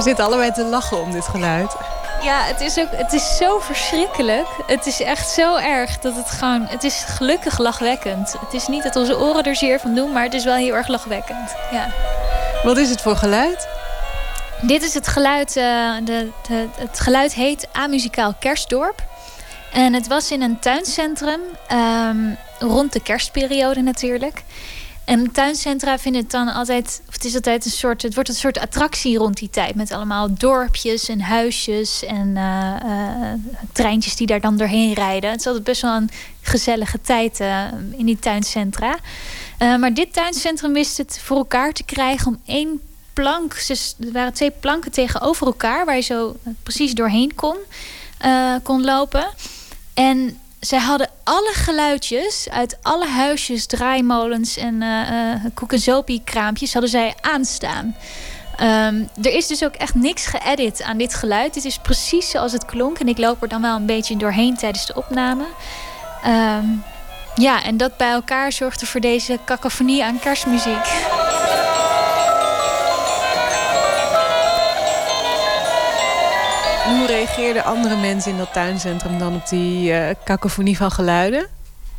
zitten allebei te lachen om dit geluid. Ja, het is zo verschrikkelijk. Het is echt zo erg dat het is gelukkig lachwekkend. Het is niet dat onze oren er zeer van doen, maar het is wel heel erg lachwekkend. Ja. Wat is het voor geluid? Dit is het geluid. Het geluid heet Amuzikaal Kerstdorp. En het was in een tuincentrum. Rond de kerstperiode natuurlijk. En tuincentra vinden het dan altijd... Het wordt een soort attractie rond die tijd. Met allemaal dorpjes en huisjes. En treintjes die daar dan doorheen rijden. Het is altijd best wel een gezellige tijd in die tuincentra. Maar dit tuincentrum wist het voor elkaar te krijgen om één plank. Er waren 2 planken tegenover elkaar. Waar je zo precies doorheen kon lopen. En zij hadden alle geluidjes uit alle huisjes, draaimolens en koek- en zopie-kraampjes hadden zij aanstaan. Er is dus ook echt niks geëdit aan dit geluid. Dit is precies zoals het klonk. En ik loop er dan wel een beetje doorheen tijdens de opname. Ja, en dat bij elkaar zorgde voor deze cacophonie aan kerstmuziek. En hoe reageerden andere mensen in dat tuincentrum dan op die cacophonie van geluiden?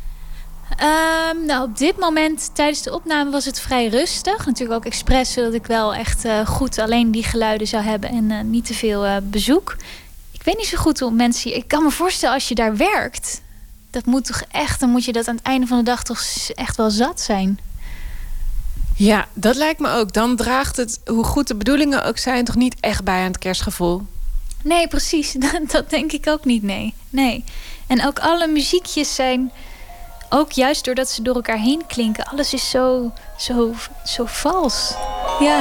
Nou, op dit moment tijdens de opname was het vrij rustig. Natuurlijk ook expres, zodat ik wel echt goed alleen die geluiden zou hebben en niet te veel bezoek. Ik weet niet zo goed hoe mensen... Ik kan me voorstellen als je daar werkt, dat moet toch echt... Dan moet je dat aan het einde van de dag toch echt wel zat zijn. Ja, dat lijkt me ook. Dan draagt het, hoe goed de bedoelingen ook zijn, toch niet echt bij aan het kerstgevoel. Nee, precies. Dat denk ik ook niet, nee. En ook alle muziekjes zijn... Ook juist doordat ze door elkaar heen klinken. Alles is zo vals. Ja.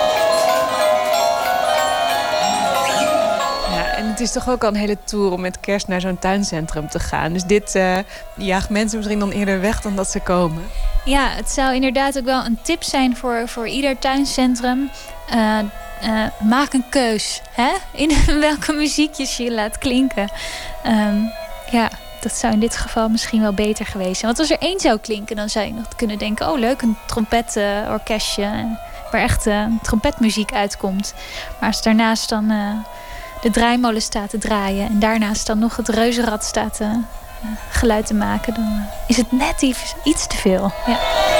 Ja, en het is toch ook al een hele tour om met kerst naar zo'n tuincentrum te gaan. Dus dit jaagt mensen misschien dan eerder weg dan dat ze komen. Ja, het zou inderdaad ook wel een tip zijn voor ieder tuincentrum. Maak een keus. Hè? In welke muziekjes je laat klinken. Ja, dat zou in dit geval misschien wel beter geweest zijn. Want als er 1 zou klinken, dan zou je nog kunnen denken... oh, leuk, een trompetorkestje waar echt trompetmuziek uitkomt. Maar als daarnaast dan de draaimolen staat te draaien... en daarnaast dan nog het reuzenrad staat geluid te maken... dan is het net iets te veel. Ja.